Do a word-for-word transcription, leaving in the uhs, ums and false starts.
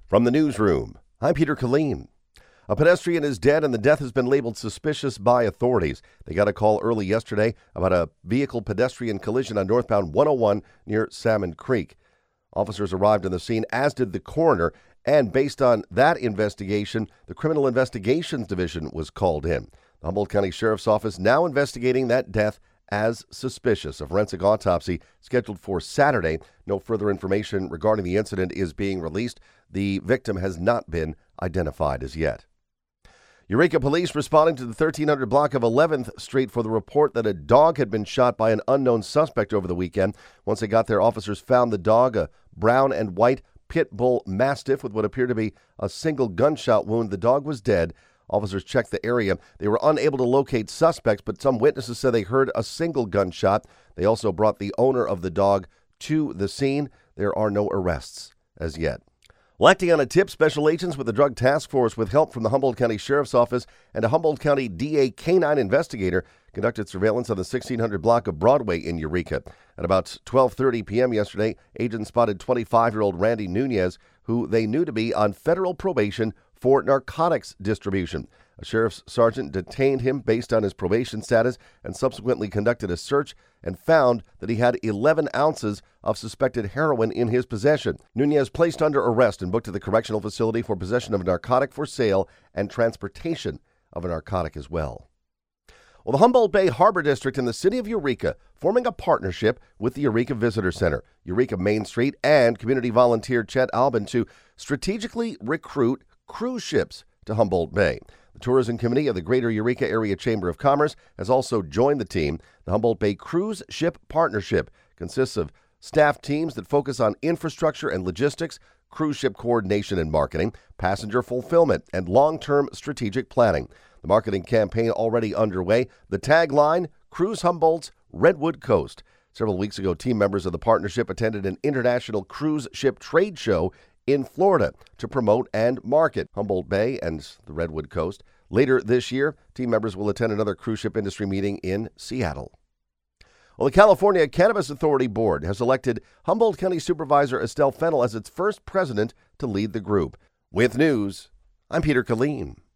From the newsroom, I'm Peter Killeen. A pedestrian is dead and the death has been labeled suspicious by authorities. They got a call early yesterday about a vehicle-pedestrian collision on northbound one oh one near Salmon Creek. Officers arrived on the scene, as did the coroner, and based on that investigation, the Criminal Investigations Division was called in. The Humboldt County Sheriff's Office now investigating that death as suspicious. A forensic autopsy scheduled for Saturday. No further information regarding the incident is being released. The victim has not been identified as yet. Eureka police responding to the thirteen hundred block of eleventh Street for the report that a dog had been shot by an unknown suspect over the weekend. Once they got there, officers found the dog, a brown and white pit bull mastiff with what appeared to be a single gunshot wound. The dog was dead. Officers checked the area. They were unable to locate suspects, but some witnesses said they heard a single gunshot. They also brought the owner of the dog to the scene. There are no arrests as yet. Well, acting on a tip, special agents with the Drug Task Force, with help from the Humboldt County Sheriff's Office and a Humboldt County D A canine investigator, conducted surveillance on the sixteen hundred block of Broadway in Eureka. At about twelve thirty p.m. yesterday, agents spotted twenty-five-year-old Randy Nunez, who they knew to be on federal probation for narcotics distribution. A sheriff's sergeant detained him based on his probation status and subsequently conducted a search and found that he had eleven ounces of suspected heroin in his possession. Nunez placed under arrest and booked to the correctional facility for possession of a narcotic for sale and transportation of a narcotic as well. Well, the Humboldt Bay Harbor District and the city of Eureka forming a partnership with the Eureka Visitor Center, Eureka Main Street, and community volunteer Chet Albin to strategically recruit cruise ships to Humboldt Bay. The Tourism Committee of the Greater Eureka Area Chamber of Commerce has also joined the team. The Humboldt Bay Cruise Ship Partnership consists of staff teams that focus on infrastructure and logistics, cruise ship coordination and marketing, passenger fulfillment, and long-term strategic planning. The marketing campaign already underway. The tagline, Cruise Humboldt's Redwood Coast. Several weeks ago, team members of the partnership attended an international cruise ship trade show in Florida to promote and market Humboldt Bay and the Redwood Coast. Later this year, team members will attend another cruise ship industry meeting in Seattle. Well, the California Cannabis Authority Board has elected Humboldt County Supervisor Estelle Fennell as its first president to lead the group. With news, I'm Peter Killeen.